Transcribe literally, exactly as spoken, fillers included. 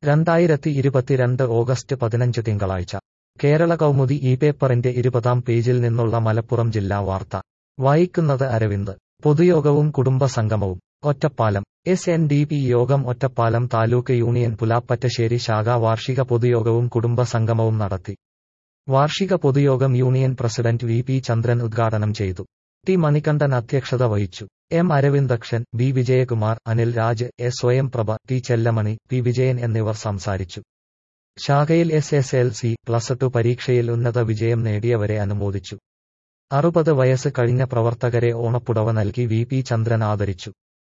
രണ്ടായിരത്തി ഇരുപത്തിരണ്ട് ഓഗസ്റ്റ് പതിനഞ്ച് തിങ്കളാഴ്ച കേരള കൗമുദി ഈ പേപ്പറിന്റെ ഇരുപതാം പേജിൽ നിന്നുള്ള മലപ്പുറം ജില്ലാ വാർത്ത വായിക്കുന്നത് അരവിന്ദ്. പൊതുയോഗവും കുടുംബ സംഗമവും Ottapalam. S N D P യോഗം ഒറ്റപ്പാലം താലൂക്ക് യൂണിയൻ പുലാപ്പറ്റശ്ശേരി ശാഖ വാർഷിക പൊതുയോഗവും കുടുംബ സംഗമവും നടത്തി. വാർഷിക പൊതുയോഗം union president V P Chandran ഉദ്ഘാടനം ചെയ്തു. ടി മണികണ്ഠൻ അധ്യക്ഷത വഹിച്ചു. M Aravindakshan, B Vijayakumar, Anil Raj, A Swayamprabha, T Chellamani, P Vijayan എന്നിവർ സംസാരിച്ചു. ശാഖയിൽ S S L C, plus two പരീക്ഷയിൽ ഉന്നത വിജയം നേടിയവരെ അനുമോദിച്ചു. അറുപത് വയസ്സ് കഴിഞ്ഞ പ്രവർത്തകരെ ഓണപ്പുടവ നൽകി വി പി ചന്ദ്രൻ ആദരിച്ചു.